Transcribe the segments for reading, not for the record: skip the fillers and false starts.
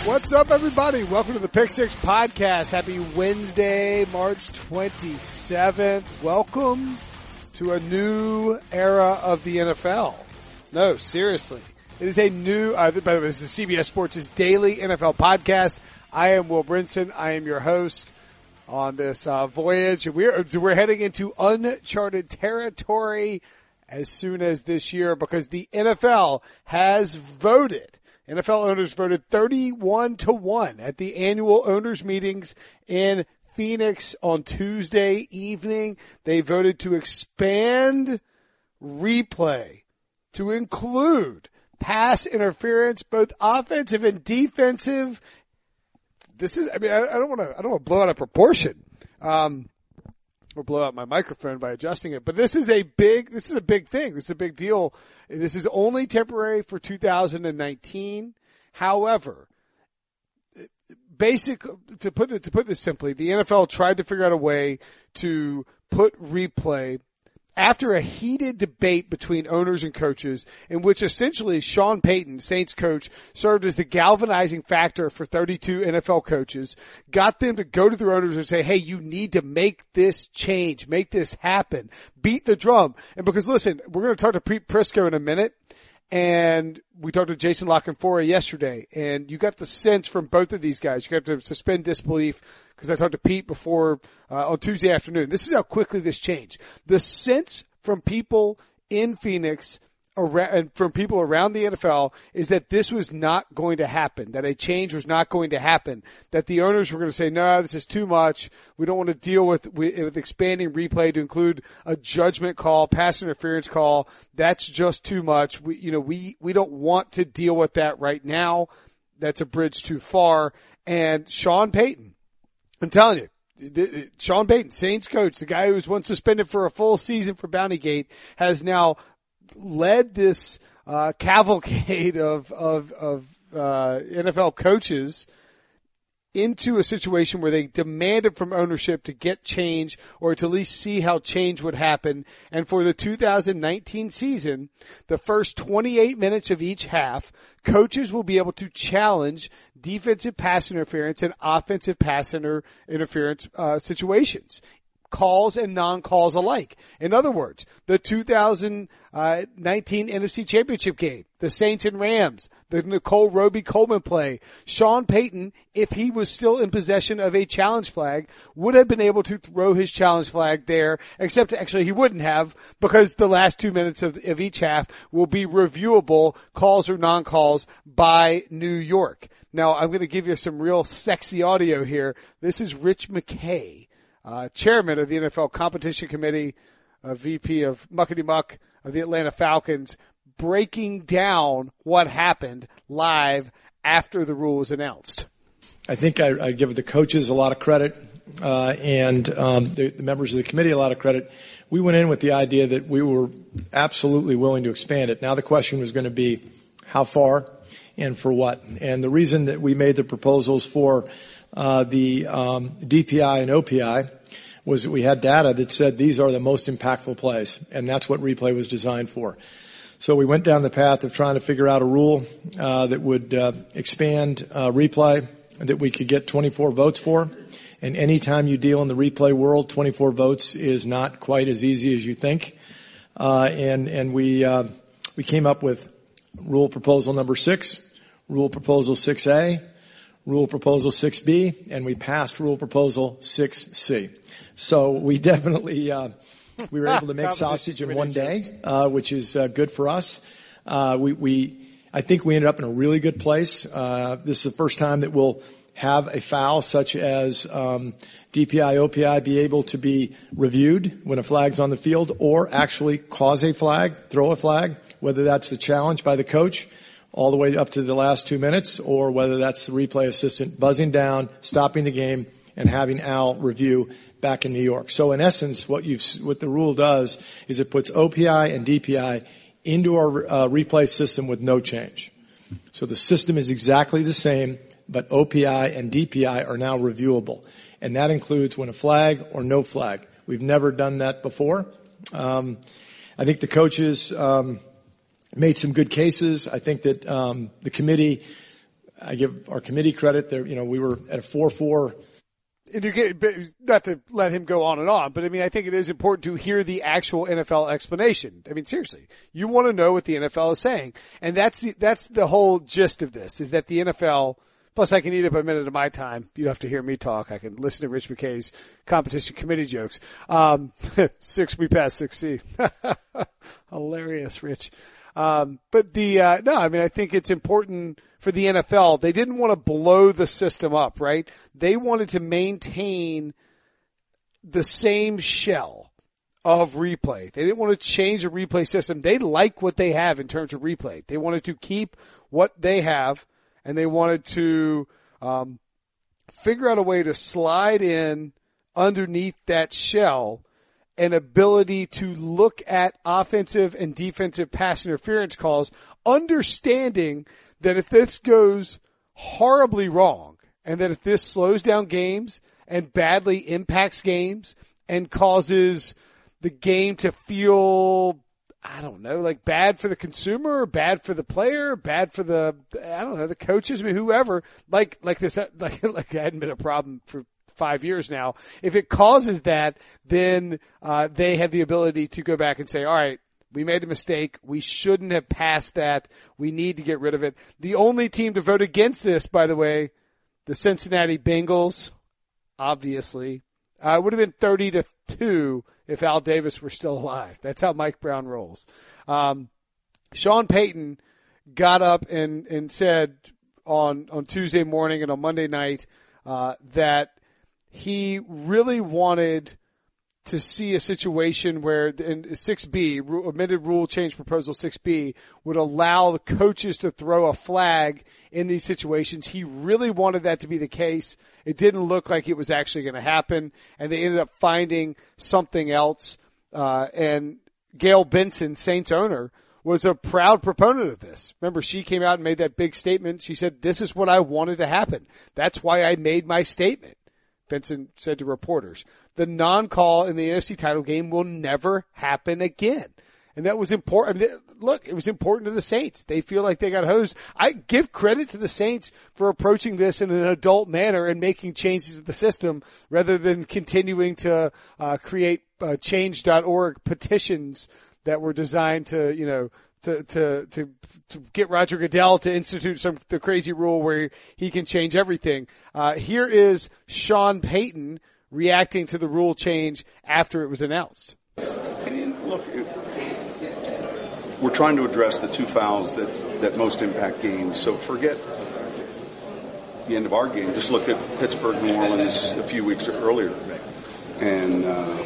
What's up, everybody? Welcome to the Pick Six Podcast. Happy Wednesday, March 27th. Welcome to a new era of the NFL. No, seriously. It is a new, by the way, this is CBS Sports' daily NFL podcast. I am Will Brinson. I am your host on this voyage. We're heading into uncharted territory as soon as this year because the NFL has voted. NFL owners voted 31-1 at the annual owners meetings in Phoenix on Tuesday evening. They voted to expand replay to include pass interference, both offensive and defensive. This is, I don't want to blow out of proportion, or blow out my microphone by adjusting it, but this is a big thing. This is a big deal. This is only temporary for 2019. However, to put this simply, the NFL tried to figure out a way to put replay after a heated debate between owners and coaches in which essentially Sean Payton, Saints coach, served as the galvanizing factor for 32 NFL coaches, got them to go to their owners and say, hey, you need to make this change, make this happen, beat the drum. And because listen, we're going to talk to Pete Prisco in a minute, and we talked to Jason LaCanfora yesterday, and you got the sense from both of these guys. You have to suspend disbelief because I talked to Pete before on Tuesday afternoon. This is how quickly this changed. The sense from people in Phoenix and from people around the NFL is that this was not going to happen, that a change was not going to happen, that the owners were going to say, no, this is too much. We don't want to deal with expanding replay to include a judgment call, pass interference call. That's just too much. We don't want to deal with that right now. That's a bridge too far. And Sean Payton, I'm telling you, Sean Payton, Saints coach, the guy who was once suspended for a full season for Bountygate, has now led this cavalcade of NFL coaches into a situation where they demanded from ownership to get change or to at least see how change would happen. And for the 2019 season, the first 28 minutes of each half, coaches will be able to challenge defensive pass interference and offensive pass interference situations, calls and non-calls alike. In other words, the 2019 NFC Championship game, the Saints and Rams, the Nicole Roby-Coleman play, Sean Payton, if he was still in possession of a challenge flag, would have been able to throw his challenge flag there, except actually he wouldn't have because the last 2 minutes of each half will be reviewable, calls or non-calls, by New York. Now, I'm going to give you some real sexy audio here. This is Rich McKay, chairman of the NFL Competition Committee, VP of Muckety Muck of the Atlanta Falcons, breaking down what happened live after the rule was announced. I think I give the coaches a lot of credit, and the members of the committee a lot of credit. We went in with the idea that we were absolutely willing to expand it. Now the question was going to be how far and for what. And the reason that we made the proposals for the DPI and OPI was that we had data that said these are the most impactful plays, and that's what replay was designed for. So we went down the path of trying to figure out a rule that would expand replay, that we could get 24 votes for. And anytime you deal in the replay world, 24 votes is not quite as easy as you think. And we came up with rule proposal number 6, rule proposal 6A, rule proposal 6B, and we passed rule proposal 6C. So we definitely, we were able to make sausage in one day, which is good for us. I think we ended up in a really good place. This is the first time that we'll have a foul such as DPI, OPI be able to be reviewed when a flag's on the field, or actually cause a flag, throw a flag, whether that's the challenge by the coach all the way up to the last 2 minutes, or whether that's the replay assistant buzzing down, stopping the game, and having Al review back in New York. So in essence, what the rule does is it puts OPI and DPI into our replay system with no change. So the system is exactly the same, but OPI and DPI are now reviewable. And that includes when a flag or no flag. We've never done that before. I think the coaches made some good cases. I think that the committee I give our committee credit. There, we were at a 4-4. And you get, not to let him go on and on, but I mean, I think it is important to hear the actual NFL explanation. I mean, seriously, you want to know what the NFL is saying. And that's the whole gist of this, is that the NFL, plus I can eat up a minute of my time. You don't have to hear me talk. I can listen to Rich McKay's competition committee jokes. We passed 6C. Hilarious, Rich. I think it's important for the NFL. They didn't want to blow the system up, right? They wanted to maintain the same shell of replay. They didn't want to change the replay system. They like what they have in terms of replay. They wanted to keep what they have, and they wanted to figure out a way to slide in underneath that shell an ability to look at offensive and defensive pass interference calls, understanding that if this goes horribly wrong, and that if this slows down games and badly impacts games and causes the game to feel, I don't know, like bad for the consumer, bad for the player, bad for the, I don't know, the coaches, I mean, whoever, like it hadn't been a problem for 5 years now. If it causes that, then they have the ability to go back and say, all right, we made a mistake. We shouldn't have passed that. We need to get rid of it. The only team to vote against this, by the way, the Cincinnati Bengals, obviously, would have been 30-2 if Al Davis were still alive. That's how Mike Brown rolls. Sean Payton got up and said on Tuesday morning and on Monday night that he really wanted to see a situation where in 6B, amended rule change proposal 6B, would allow the coaches to throw a flag in these situations. He really wanted that to be the case. It didn't look like it was actually going to happen, and they ended up finding something else. And Gail Benson, Saints owner, was a proud proponent of this. Remember, she came out and made that big statement. She said, "This is what I wanted to happen. That's why I made my statement." Benson said to reporters, the non-call in the NFC title game will never happen again. And that was important. I mean, look, it was important to the Saints. They feel like they got hosed. I give credit to the Saints for approaching this in an adult manner and making changes to the system rather than continuing to create change.org petitions that were designed to, to get Roger Goodell to institute the crazy rule where he can change everything. Here is Sean Payton reacting to the rule change after it was announced. Look, we're trying to address the two fouls that most impact games. So forget the end of our game. Just look at Pittsburgh, New Orleans a few weeks earlier. And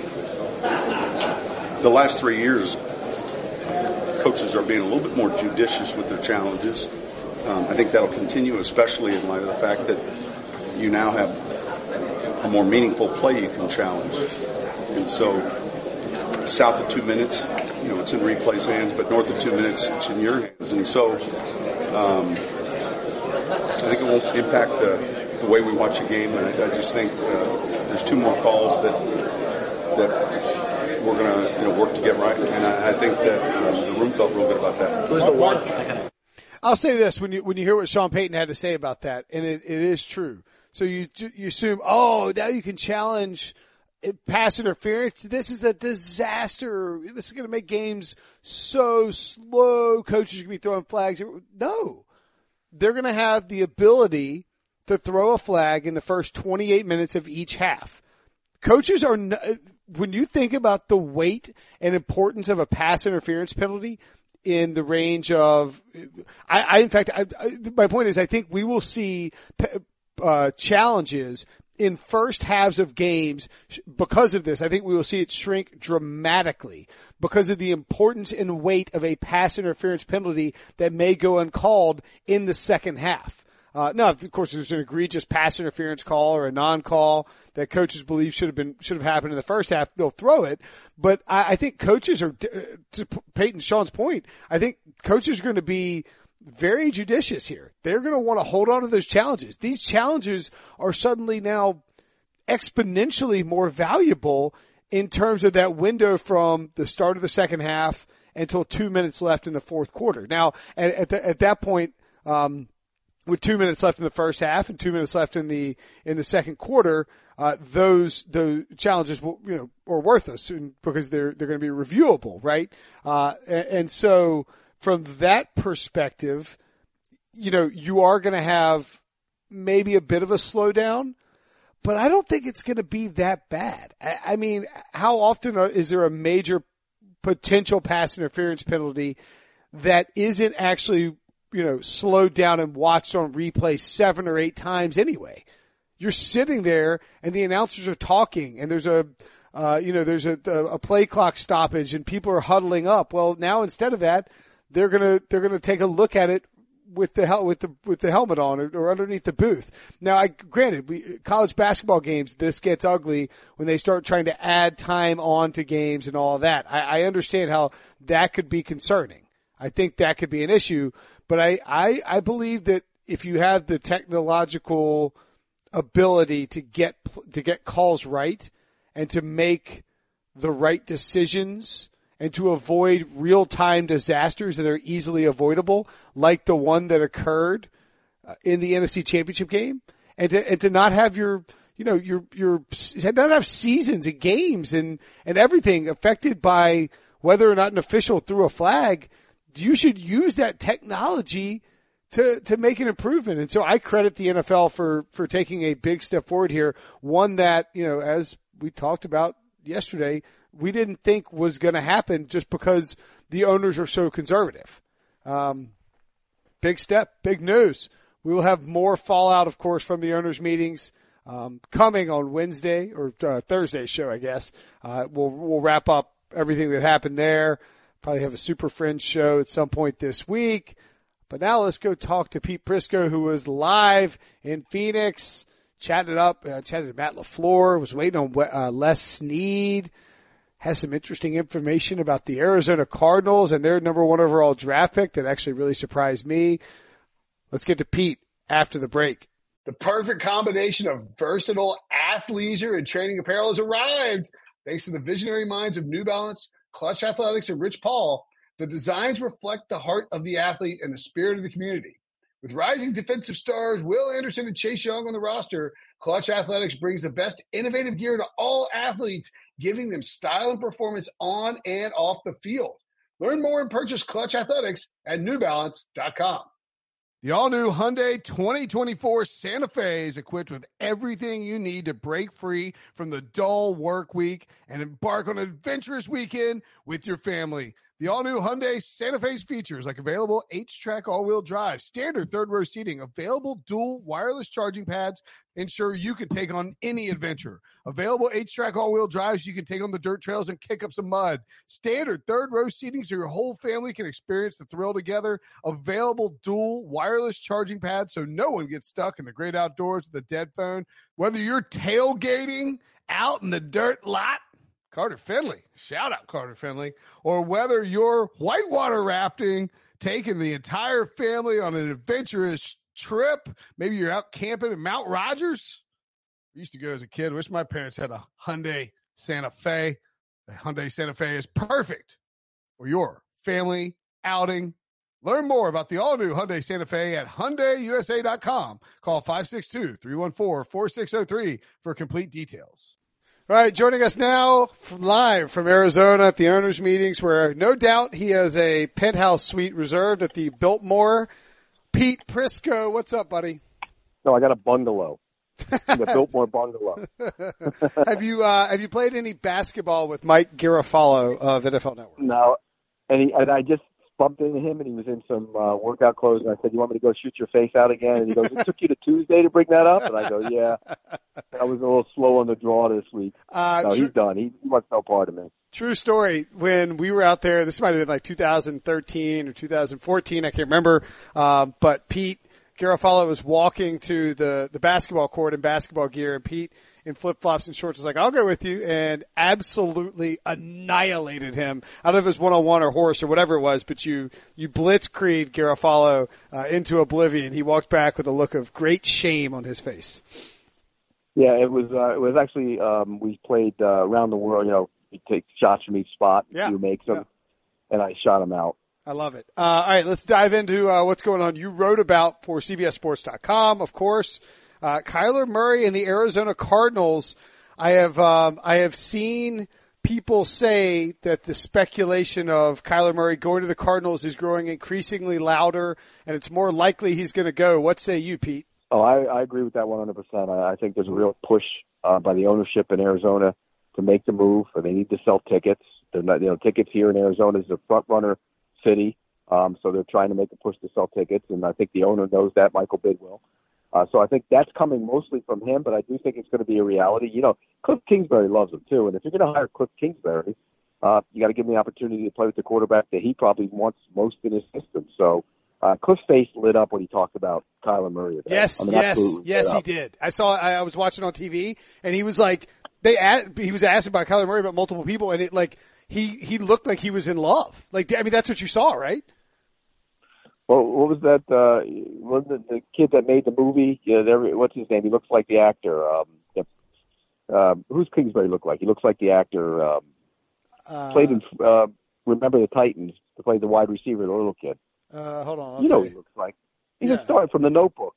the last 3 years, coaches are being a little bit more judicious with their challenges. I think that'll continue, especially in light of the fact that you now have a more meaningful play you can challenge. And so south of 2 minutes, it's in replay's hands, but north of 2 minutes, it's in your hands. And so I think it won't impact the way we watch a game. And I just think there's two more calls that we're going to work to get right. And I think that the room felt real good about that. Who's the one? I'll say this, when you hear what Sean Payton had to say about that, and it is true. So you assume, now you can challenge pass interference. This is a disaster. This is going to make games so slow. Coaches are going to be throwing flags. No. They're going to have the ability to throw a flag in the first 28 minutes of each half. Coaches are, when you think about the weight and importance of a pass interference penalty in the range of, my point is I think we will see challenges in first halves of games because of this. I think we will see it shrink dramatically because of the importance and weight of a pass interference penalty that may go uncalled in the second half. Now, of course, there's an egregious pass interference call or a non-call that coaches believe should have happened in the first half. They'll throw it, but I think coaches are, to Peyton Sean's point, I think coaches are going to be very judicious here. They're going to want to hold on to those challenges. These challenges are suddenly now exponentially more valuable in terms of that window from the start of the second half until 2 minutes left in the fourth quarter. Now, at that point, with 2 minutes left in the first half and 2 minutes left in the second quarter, those challenges are worthless because they're going to be reviewable, right? And so from that perspective, you are going to have maybe a bit of a slowdown, but I don't think it's going to be that bad. I mean, how often is there a major potential pass interference penalty that isn't actually slowed down and watched on replay 7 or 8 times anyway? You're sitting there and the announcers are talking and there's a play clock stoppage and people are huddling up. Well, now instead of that, they're going to take a look at it with the helmet on or underneath the booth. Now, granted, college basketball games, this gets ugly when they start trying to add time on to games and all that. I understand how that could be concerning. I think that could be an issue, but I believe that if you have the technological ability to get calls right and to make the right decisions and to avoid real-time disasters that are easily avoidable, like the one that occurred in the NFC Championship game, and to not have not have seasons and games and everything affected by whether or not an official threw a flag, you should use that technology to make an improvement. And so I credit the NFL for taking a big step forward here, one that, as we talked about yesterday, we didn't think was going to happen just because the owners are so conservative. Big step, big news. We will have more fallout, of course, from the owners' meetings coming on Wednesday or Thursday's show, I guess. We'll wrap up everything that happened there. Probably have a Super Friends show at some point this week. But now let's go talk to Pete Prisco, who was live in Phoenix, chatted to Matt LaFleur, was waiting on Les Snead, has some interesting information about the Arizona Cardinals and their number 1 overall draft pick that actually really surprised me. Let's get to Pete after the break. The perfect combination of versatile athleisure and training apparel has arrived. Thanks to the visionary minds of New Balance, Clutch Athletics, and Rich Paul, the designs reflect the heart of the athlete and the spirit of the community. With rising defensive stars Will Anderson and Chase Young on the roster, Clutch Athletics brings the best innovative gear to all athletes, giving them style and performance on and off the field. Learn more and purchase Clutch Athletics at NewBalance.com. The all-new Hyundai 2024 Santa Fe is equipped with everything you need to break free from the dull work week and embark on an adventurous weekend with your family. The all-new Hyundai Santa Fe's features like available H-Track all-wheel drive, standard third-row seating, available dual wireless charging pads, ensure you can take on any adventure. Available H-Track all-wheel drives you can take on the dirt trails and kick up some mud. Standard third-row seating so your whole family can experience the thrill together. Available dual wireless charging pads so no one gets stuck in the great outdoors with a dead phone. Whether you're tailgating out in the dirt lot, Carter Finley, shout out Carter Finley, or whether you're whitewater rafting, taking the entire family on an adventurous trip, maybe you're out camping in Mount Rogers. I used to go as a kid. Wish my parents had a Hyundai Santa Fe. The Hyundai Santa Fe is perfect for your family outing. Learn more about the all-new Hyundai Santa Fe at HyundaiUSA.com. Call 562-314-4603 for complete details. All right, joining us now live from Arizona at the owners' meetings, where no doubt he has a penthouse suite reserved at the Biltmore. Pete Prisco, what's up, buddy? No, I got a bungalow. The Biltmore bungalow. Have you played any basketball with Mike Garafolo of NFL Network? No, and I just bumped into him, and he was in some workout clothes, and I said, "You want me to go shoot your face out again?" And he goes, "It took you to Tuesday to bring that up?" And I go, "Yeah." I was a little slow on the draw this week. No, he's done. He wants no part of me. True story. When we were out there, this might have been like 2013 or 2014, I can't remember, but Pete Garafolo was walking to the basketball court in basketball gear, and Pete in flip-flops and shorts was like, "I'll go with you," and absolutely annihilated him. I don't know if it was one-on-one or horse or whatever it was, but you blitzkrieged Garafolo into oblivion. He walked back with a look of great shame on his face. Yeah, it was actually we played around the world. You take shots from each spot. Yeah. You make them, and I shot him out. I love it. All right, let's dive into what's going on. You wrote about for CBSSports.com, of course, Kyler Murray and the Arizona Cardinals. I have seen people say that the speculation of Kyler Murray going to the Cardinals is growing increasingly louder, and it's more likely he's going to go. What say you, Pete? Oh, I agree with that 100%. I think there's a real push by the ownership in Arizona to make the move. They need to sell tickets. They're not, tickets here in Arizona is a front runner city, so they're trying to make a push to sell tickets, and I think the owner knows that, Michael Bidwill. So I think that's coming mostly from him, but I do think it's going to be a reality. Cliff Kingsbury loves him too, and if you're going to hire Cliff Kingsbury, you got to give him the opportunity to play with the quarterback that he probably wants most in his system. So Cliff's face lit up when he talked about Kyler Murray. Yes, he did. I was watching on TV, and he was like, he was asked about Kyler Murray about multiple people, and it like he looked like he was in love. Like, I mean, that's what you saw, right? Well, what was that? Was the kid that made the movie? What's his name? He looks like the actor. Who's Kingsbury look like? He looks like the actor. Played in Remember the Titans. Played the wide receiver, the little kid. Hold on. What he looks like. He's a star from The Notebook.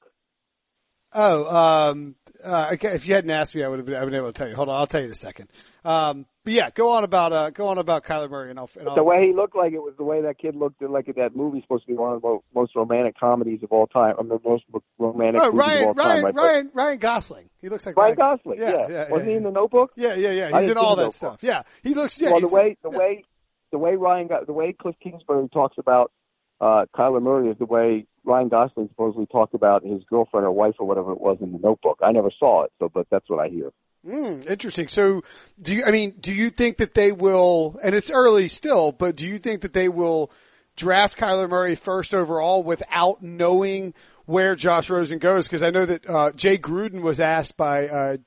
Okay, if you hadn't asked me, I would have been able to tell you. Hold on, I'll tell you in a second. But yeah, go on about Kyler Murray, and I'll the way he looked like it was the way that kid looked like that movie's supposed to be one of the most romantic comedies of all time. The most romantic movies of all time. Ryan Gosling. He looks like Ryan Gosling. Yeah. Wasn't he in The Notebook? Yeah. He's in all that stuff. Yeah, he looks. Yeah, well, the way Cliff Kingsbury talks about Kyler Murray is the way Ryan Gosling supposedly talked about his girlfriend or wife or whatever it was in The Notebook. I never saw it, but that's what I hear. Interesting. So do you think that they will, and it's early still, but do you think that they will draft Kyler Murray first overall without knowing where Josh Rosen goes? Because I know that Jay Gruden was asked by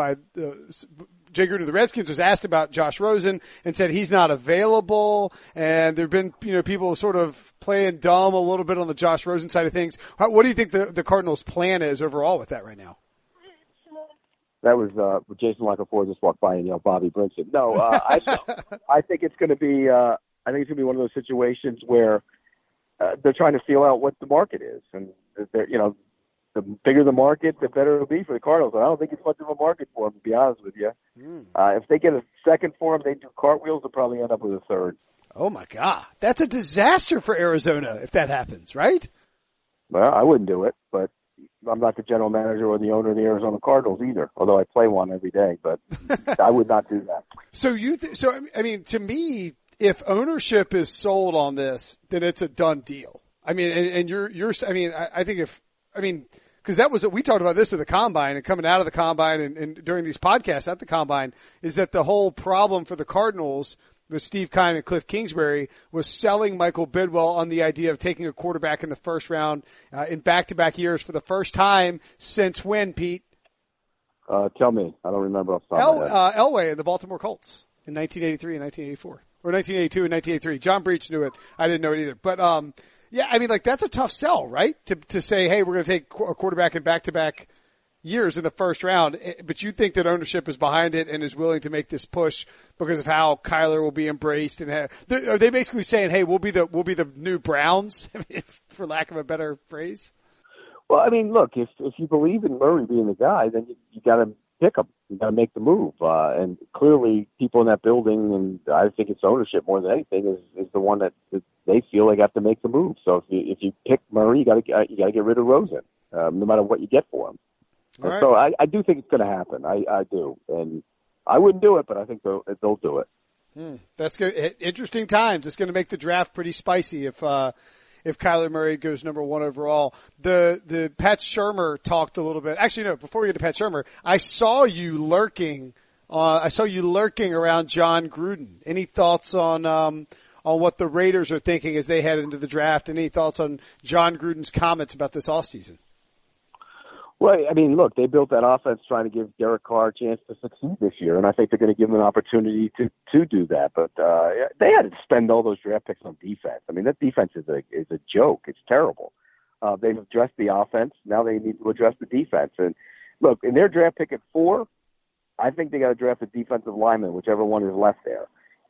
Jay Gruden of the Redskins was asked about Josh Rosen and said he's not available. And there've been, people sort of playing dumb a little bit on the Josh Rosen side of things. What do you think the Cardinals' plan is overall with that right now? That was Jason Lockenford just walked by and yelled Bobby Brinson. No, I think it's going to be. I think it's going to be one of those situations where they're trying to feel out what the market is, and the bigger the market, the better it'll be for the Cardinals. I don't think it's much of a market for them, to be honest with you. If they get a second for them, they do cartwheels. They'll probably end up with a third. Oh my God, that's a disaster for Arizona if that happens, right? Well, I wouldn't do it, but I'm not the general manager or the owner of the Arizona Cardinals either, although I play one every day, but I would not do that. So to me, if ownership is sold on this, then it's a done deal. I mean, I think because we talked about this at the Combine and coming out of the Combine and during these podcasts at the Combine is that the whole problem for the Cardinals with Steve Keim and Cliff Kingsbury was selling Michael Bidwill on the idea of taking a quarterback in the first round in back-to-back years for the first time since when, Pete? Tell me. I don't remember off the top of my head. Elway and the Baltimore Colts in 1983 and 1984. Or 1982 and 1983. John Breach knew it. I didn't know it either. But, that's a tough sell, right? To say, hey, we're going to take a quarterback in back-to-back years in the first round, but you think that ownership is behind it and is willing to make this push because of how Kyler will be embraced, and are they basically saying, "Hey, we'll be the new Browns," for lack of a better phrase? Well, I mean, look, if you believe in Murray being the guy, then you got to pick him. You got to make the move, and clearly, people in that building, and I think it's ownership more than anything, is the one that they feel they have to make the move. So if you pick Murray, you got to get rid of Rosen, no matter what you get for him. Right. So I do think it's going to happen. I do. And I wouldn't do it, but I think they'll do it. That's good. Interesting times. It's going to make the draft pretty spicy if Kyler Murray goes number one overall. The Pat Shurmur talked a little bit. Actually, no, before we get to Pat Shurmur, I saw you lurking around John Gruden. Any thoughts on what the Raiders are thinking as they head into the draft? Any thoughts on John Gruden's comments about this offseason? Well, I mean, look, they built that offense trying to give Derek Carr a chance to succeed this year, and I think they're going to give him an opportunity to do that. But they had to spend all those draft picks on defense. I mean, that defense is a joke. It's terrible. They've addressed the offense. Now they need to address the defense. And look, in their draft pick at 4, I think they got to draft a defensive lineman, whichever one is left there.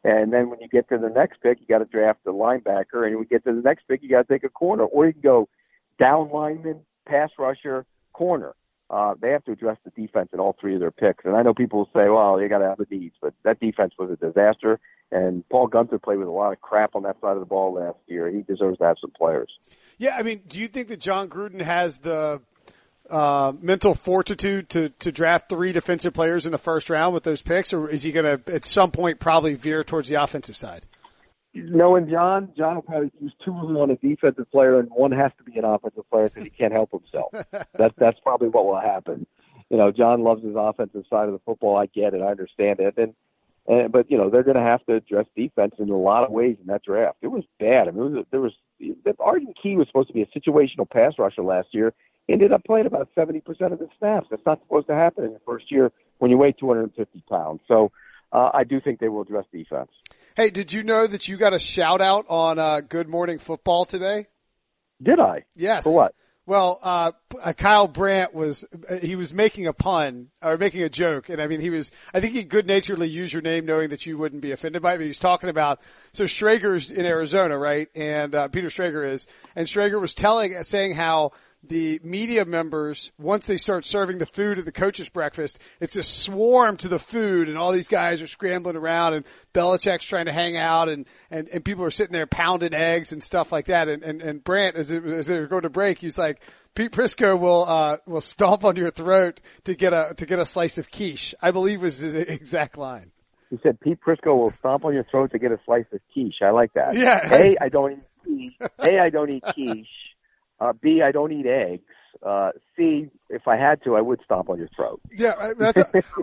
And then when you get to the next pick, you got to draft a linebacker. And when you get to the next pick, you got to take a corner. Or you can go down lineman, pass rusher, corner. They have to address the defense in all three of their picks. And I know people will say, well, they got to have the needs. But that defense was a disaster. And Paul Gunther played with a lot of crap on that side of the ball last year. He deserves to have some players. Yeah, I mean, do you think that John Gruden has the mental fortitude to draft 3 defensive players in the first round with those picks, or is he going to at some point probably veer towards the offensive side? Knowing John will probably use 2 of them on a defensive player, and 1 has to be an offensive player because he can't help himself. That's probably what will happen. You know, John loves his offensive side of the football. I get it. I understand it. But you know, they're going to have to address defense in a lot of ways in that draft. It was bad. I mean, Arden Key was supposed to be a situational pass rusher last year. He ended up playing about 70% of the snaps. That's not supposed to happen in the first year when you weigh 250 pounds. So I do think they will address defense. Hey, did you know that you got a shout out on Good Morning Football today? Did I? Yes. For what? Well, Kyle Brandt was making a pun or making a joke. And I mean, I think he good naturedly used your name knowing that you wouldn't be offended by it. But he was talking about, so Schrager's in Arizona, right? And, Peter Schrager is, and Schrager was saying how the media members, once they start serving the food at the coach's breakfast, it's a swarm to the food and all these guys are scrambling around and Belichick's trying to hang out and people are sitting there pounding eggs and stuff like that. And Brandt, as they were going to break, he's like, Pete Prisco will stomp on your throat to get a slice of quiche, I believe was his exact line. He said, Pete Prisco will stomp on your throat to get a slice of quiche. I like that. Yeah. A, I don't eat quiche. A, I don't eat quiche. B, I don't eat eggs. C, if I had to, I would stomp on your throat. Yeah, but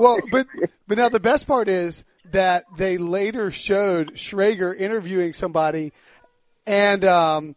now the best part is that they later showed Schrager interviewing somebody, and after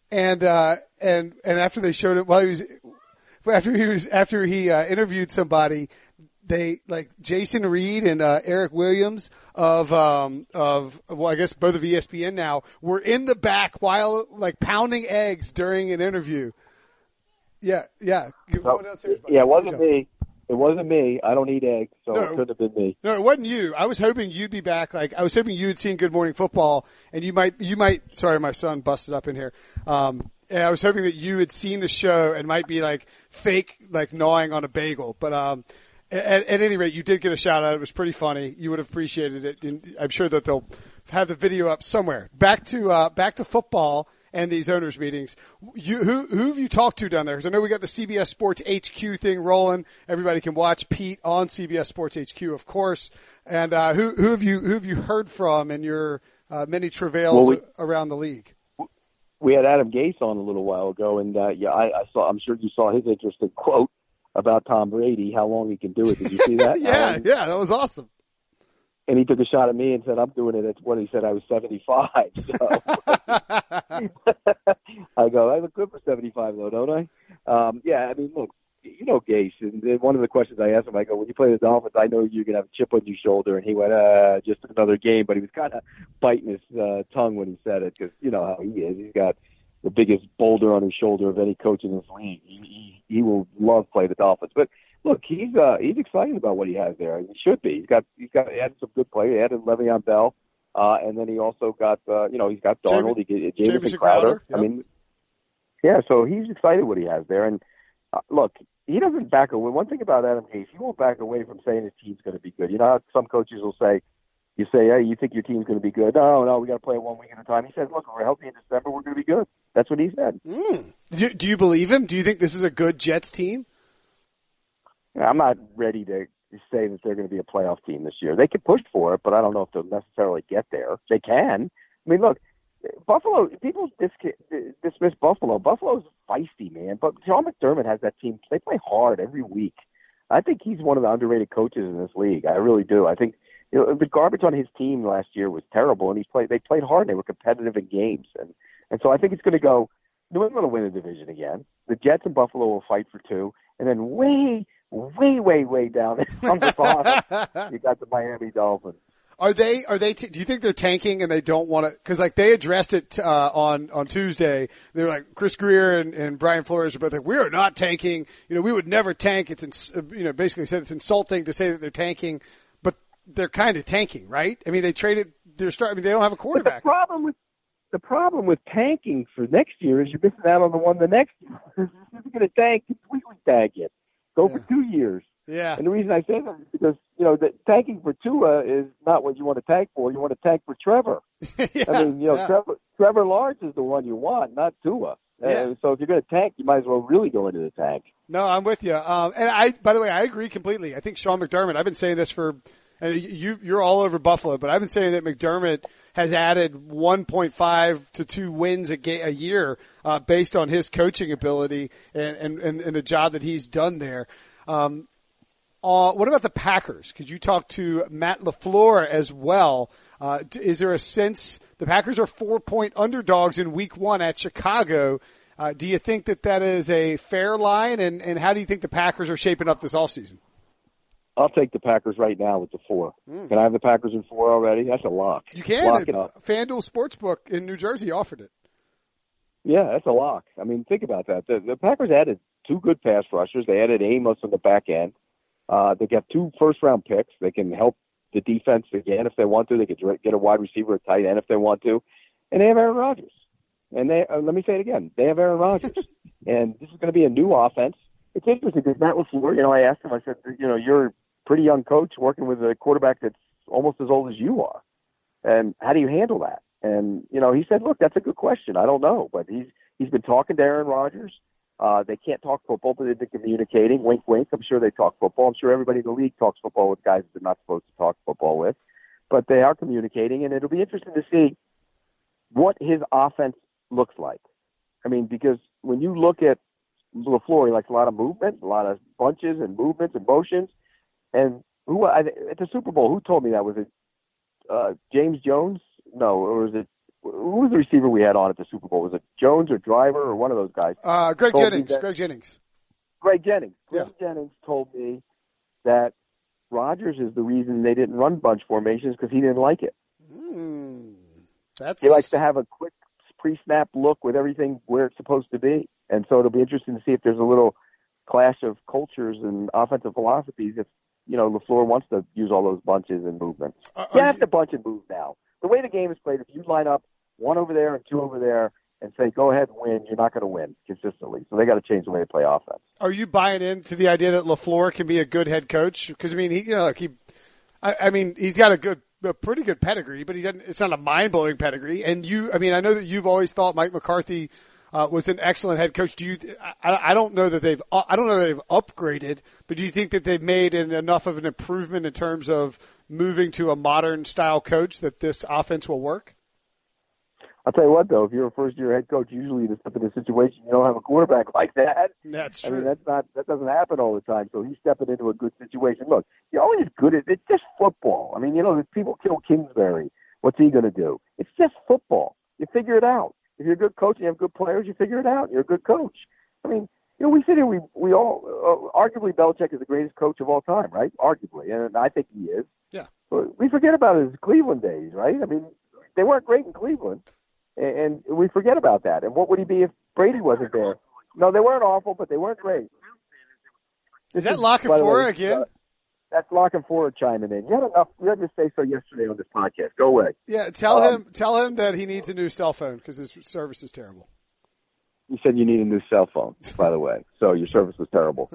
they showed it after he interviewed somebody, they like Jason Reed and Eric Williams of I guess both of ESPN now were in the back while like pounding eggs during an interview. Yeah. So, it wasn't me. It wasn't me. I don't eat eggs, so it could have been me. No, it wasn't you. I was hoping you'd be back. Like I was hoping you had seen Good Morning Football, and you might. Sorry, my son busted up in here. And I was hoping that you had seen the show and might be like fake, like gnawing on a bagel, but At any rate, you did get a shout out. It was pretty funny. You would have appreciated it. And I'm sure that they'll have the video up somewhere. Back to football and these owners meetings. Who have you talked to down there? Because I know we got the CBS Sports HQ thing rolling. Everybody can watch Pete on CBS Sports HQ, of course. And who have you heard from in your many travails around the league? We had Adam Gase on a little while ago, and I saw. I'm sure you saw his interesting quote about Tom Brady, how long he can do it. Did you see that? Yeah, that was awesome. And he took a shot at me and said, I'm doing it at what he said I was 75. So I go, I look good for 75 though, don't I? Yeah, I mean, look, you know Gase, and one of the questions I asked him, I go, when you play the Dolphins, I know you're going to have a chip on your shoulder. And he went, just another game. But he was kind of biting his tongue when he said it because you know how he is. He's got the biggest boulder on his shoulder of any coach in this league. He will love play the Dolphins. But look, he's excited about what he has there. He should be. He added some good players. He added Le'Veon Bell, and then he also got he's got Darnold. Jamison Crowder. Yep. I mean, yeah. So he's excited what he has there. And look, he doesn't back away. One thing about Adam Gase, he won't back away from saying his team's going to be good. You know how some coaches will say, you say, hey, you think your team's going to be good? No, we got to play it 1 week at a time. He says, look, we're healthy in December. We're going to be good. That's what he said. Do you believe him? Do you think this is a good Jets team? I'm not ready to say that they're going to be a playoff team this year. They could push for it, but I don't know if they'll necessarily get there. They can. I mean, look, Buffalo, people dismiss Buffalo. Buffalo's feisty, man. But Sean McDermott has that team. They play hard every week. I think he's one of the underrated coaches in this league. I really do. I think the garbage on his team last year was terrible, and they played hard, and they were competitive in games. And so I think it's going to go, New England will win the division again. The Jets and Buffalo will fight for 2. And then way down on the bottom, you got the Miami Dolphins. Are they, do you think they're tanking and they don't want to, cause like they addressed it, on Tuesday. They're like, Chris Greer and Brian Flores are both like, we are not tanking. We would never tank. It's, basically said it's insulting to say that they're tanking, but they're kind of tanking, right? I mean, they traded they're starting. I mean, they don't have a quarterback. The problem with tanking for next year is you're missing out on the one the next year. If you're going to tank, completely tank it. Go for 2 years. Yeah. And the reason I say that is because, the tanking for Tua is not what you want to tank for. You want to tank for Trevor. Yeah, I mean, Trevor Lawrence is the one you want, not Tua. Yeah. So if you're going to tank, you might as well really go into the tank. No, I'm with you. And by the way, I agree completely. I think Sean McDermott, I've been saying this and you're all over Buffalo, but I've been saying that McDermott has added 1.5 to 2 wins a year, based on his coaching ability and the job that he's done there. What about the Packers? Could you talk to Matt LaFleur as well? Is there a sense the Packers are 4-point underdogs in week 1 at Chicago? Do you think that is a fair line? And how do you think the Packers are shaping up this offseason? I'll take the Packers right now with the 4. Can I have the Packers in 4 already? That's a lock. You can. Lock it up. FanDuel Sportsbook in New Jersey offered it. Yeah, that's a lock. I mean, think about that. The Packers added 2 good pass rushers. They added Amos on the back end. They got 2 first-round picks. They can help the defense again if they want to. They could get a wide receiver, a tight end if they want to. And they have Aaron Rodgers. And let me say it again. They have Aaron Rodgers. And this is going to be a new offense. It's interesting because Matt LaFleur, I asked him, I said, you're a pretty young coach working with a quarterback that's almost as old as you are. And how do you handle that? And, he said, look, that's a good question. I don't know. But he's been talking to Aaron Rodgers. They can't talk football, but they've been communicating. Wink, wink. I'm sure they talk football. I'm sure everybody in the league talks football with guys that they're not supposed to talk football with. But they are communicating, and it'll be interesting to see what his offense looks like. I mean, because when you look at LaFleur, he likes a lot of movement, a lot of bunches and movements and motions. And at the Super Bowl, who told me that? Was it James Jones? No, or was it who was the receiver we had on at the Super Bowl? Was it Jones or Driver or one of those guys? Greg Jennings. Greg Jennings. Greg Jennings told me that Rodgers is the reason they didn't run bunch formations because he didn't like it. He likes to have a quick pre-snap look with everything where it's supposed to be. And so it'll be interesting to see if there's a little clash of cultures and offensive philosophies if, LaFleur wants to use all those bunches and movements. You have to bunch and move now. The way the game is played, if you line up 1 over there and 2 over there and say, go ahead and win, you're not going to win consistently. So they got to change the way they play offense. Are you buying into the idea that LaFleur can be a good head coach? Because, I mean, he's got a pretty good pedigree, but it's not a mind-blowing pedigree. And I know that you've always thought Mike McCarthy was an excellent head coach. I don't know that they've upgraded, but do you think that they've made enough of an improvement in terms of moving to a modern style coach that this offense will work? I'll tell you what, though, if you're a first-year head coach, usually you step in a situation you don't have a quarterback like that. That's true. I mean, that doesn't happen all the time. So he's stepping into a good situation. Look, you're always good at it's just football. I mean, people kill Kingsbury. What's he going to do? It's just football. You figure it out. If you're a good coach and you have good players, you figure it out. You're a good coach. I mean, we sit here, we all, arguably Belichick is the greatest coach of all time, right? Arguably. And I think he is. Yeah. But we forget about his Cleveland days, right? I mean, they weren't great in Cleveland. And we forget about that. And what would he be if Brady wasn't there? No, they weren't awful, but they weren't great. Is that Lock and Four again? That's Lock and Four chiming in. You had enough. You had to say so yesterday on this podcast. Go away. Yeah, tell him that he needs a new cell phone because his service is terrible. You said you need a new cell phone, by the way. So your service was terrible.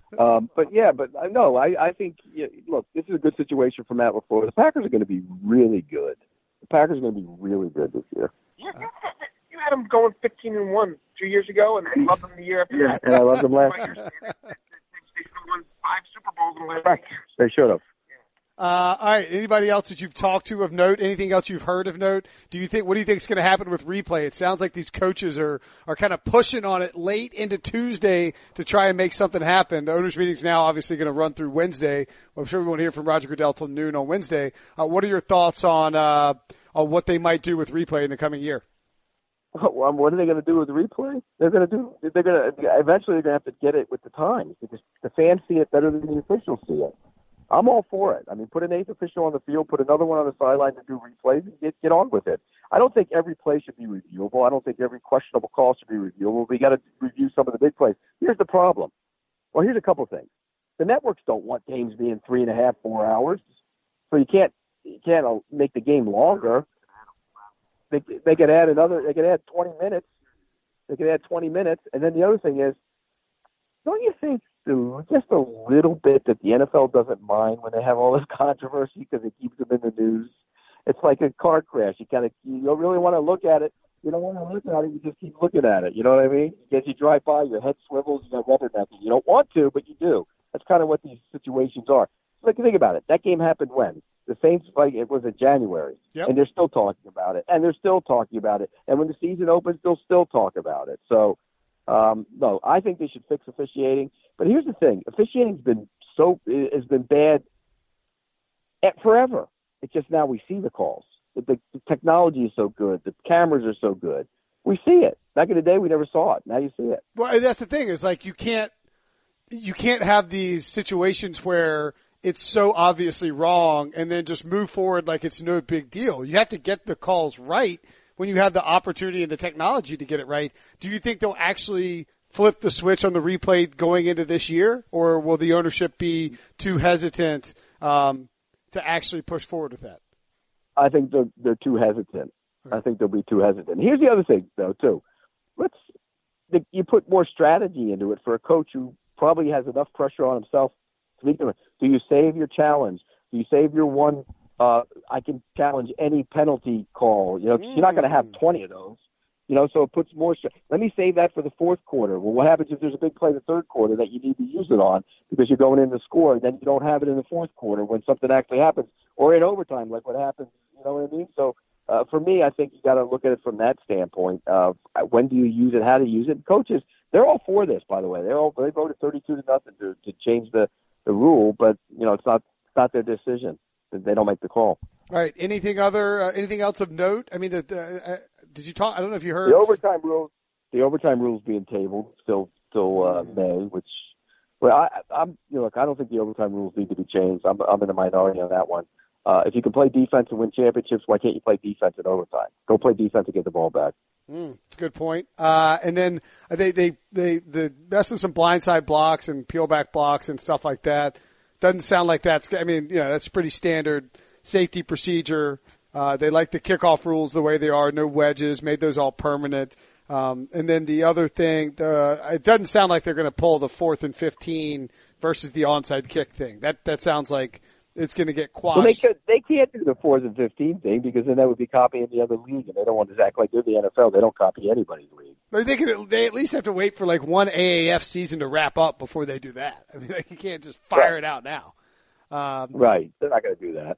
I think, look, this is a good situation for Matt LaFleur. The Packers are going to be really good. The Packers are going to be really good this year. You had them going 15-1 2 years ago, and they loved them the year after that. And I loved them last year. They won 5 Super Bowls in the last 5 years. They should have. All right. Anybody else that you've talked to of note? Anything else you've heard of note? What do you think is going to happen with replay? It sounds like these coaches are kind of pushing on it late into Tuesday to try and make something happen. The owners' meeting's now obviously going to run through Wednesday. I'm sure we won't hear from Roger Goodell till noon on Wednesday. What are your thoughts on what they might do with replay in the coming year? Well, what are they going to do with the replay? Eventually they're going to have to get it with the times because the fans see it better than the officials see it. I'm all for it. I mean, put an 8th official on the field, put another one on the sideline to do replays, and get on with it. I don't think every play should be reviewable. I don't think every questionable call should be reviewable. We got to review some of the big plays. Here's the problem. Here's a couple of things. The networks don't want games being 3.5, 4 hours, so you can't make the game longer. They could add 20 minutes. They could add 20 minutes. And then the other thing is, don't you think just a little bit that the NFL doesn't mind when they have all this controversy because it keeps them in the news? It's like a car crash. You don't really want to look at it. You don't want to look at it. You just keep looking at it. You know what I mean? As you drive by, your head swivels. You got rubbernecking. You don't want to, but you do. That's kind of what these situations are. Like, think about it. That game happened when? The Saints, it was in January. Yep. And they're still talking about it. And when the season opens, they'll still talk about it. So, no, I think they should fix officiating. But here's the thing. Officiating has been bad forever. It's just now we see the calls. The technology is so good. The cameras are so good. We see it. Back in the day, we never saw it. Now you see it. Well, and that's the thing is like you can't have these situations where it's so obviously wrong and then just move forward like it's no big deal. You have to get the calls right when you have the opportunity and the technology to get it right. Do you think they'll actually flip the switch on the replay going into this year, or will the ownership be too hesitant to actually push forward with that? I think they're too hesitant. I think they'll be too hesitant. Here's the other thing, though, too. You put more strategy into it for a coach who probably has enough pressure on himself. Do you save your challenge? Do you save your one? I can challenge any penalty call. You're not going to have 20 of those. So it puts more. Let me save that for the fourth quarter. Well, what happens if there's a big play in the third quarter that you need to use it on because you're going in to score, and then you don't have it in the fourth quarter when something actually happens, or in overtime, like what happens. You know what I mean? So for me, I think you got to look at it from that standpoint of when do you use it, how to use it. And coaches, they're all for this, by the way. They voted 32-0 to change the rule, but it's not their decision. They don't make the call. All right. Anything else of note? I mean, did you talk? I don't know if you heard the overtime rules. The overtime rules being tabled till May, which. Well, I don't think the overtime rules need to be changed. I'm in the minority on that one. If you can play defense and win championships, why can't you play defense in overtime? Go play defense and get the ball back. That's a good point. And then they mess with some blindside blocks and peel back blocks and stuff like that. Doesn't sound like that's pretty standard safety procedure. They like the kickoff rules the way they are. No wedges, made those all permanent. And then the other thing, it doesn't sound like they're going to pull the 4th and 15 versus the onside kick thing. That sounds like it's going to get quashed. Well, they can't do the 4th and 15 thing because then that would be copying the other league, and they don't want to act like they're the NFL. They don't copy anybody's league. But they at least have to wait for like one AAF season to wrap up before they do that. I mean, you can't just fire it out now. Right. They're not going to do that.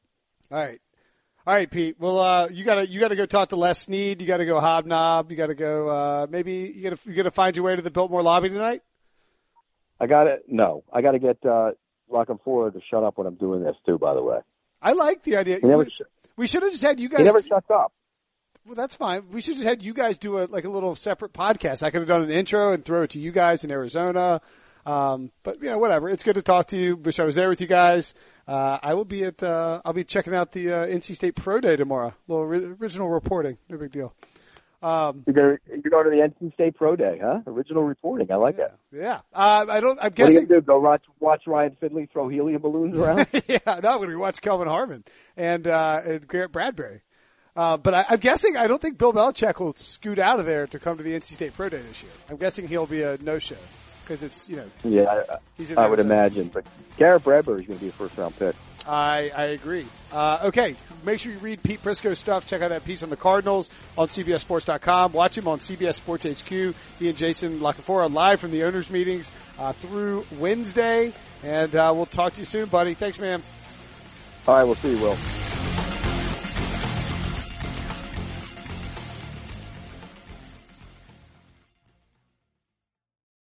All right, Pete. Well, you gotta go talk to Les Snead. You gotta go hobnob. You gotta go, maybe you gotta find your way to the Biltmore lobby tonight. I gotta get, Lockham Ford to shut up when I'm doing this too, by the way. I like the idea. We should have just had you guys. He never shuts up. Well, that's fine. We should have had you guys do a little separate podcast. I could have done an intro and throw it to you guys in Arizona. But whatever. It's good to talk to you. Wish I was there with you guys. I will be I'll be checking out the NC State Pro Day tomorrow. A little original reporting. No big deal. You're going to the NC State Pro Day, huh? Original reporting. I like it. Yeah. I'm guessing. What are you going to do? Go watch Ryan Finley throw helium balloons around? Yeah. No, I'm going to watch Kelvin Harmon and Garrett Bradbury. But I'm guessing I don't think Bill Belichick will scoot out of there to come to the NC State Pro Day this year. I'm guessing he'll be a no-show because it's, Yeah, I would imagine. But Garrett Bradbury is going to be a first-round pick. I agree. Okay, make sure you read Pete Prisco's stuff. Check out that piece on the Cardinals on CBSSports.com. Watch him on CBS Sports HQ. He and Jason Lockenfora live from the owners' meetings through Wednesday. And we'll talk to you soon, buddy. Thanks, man. All right, we'll see you, Will.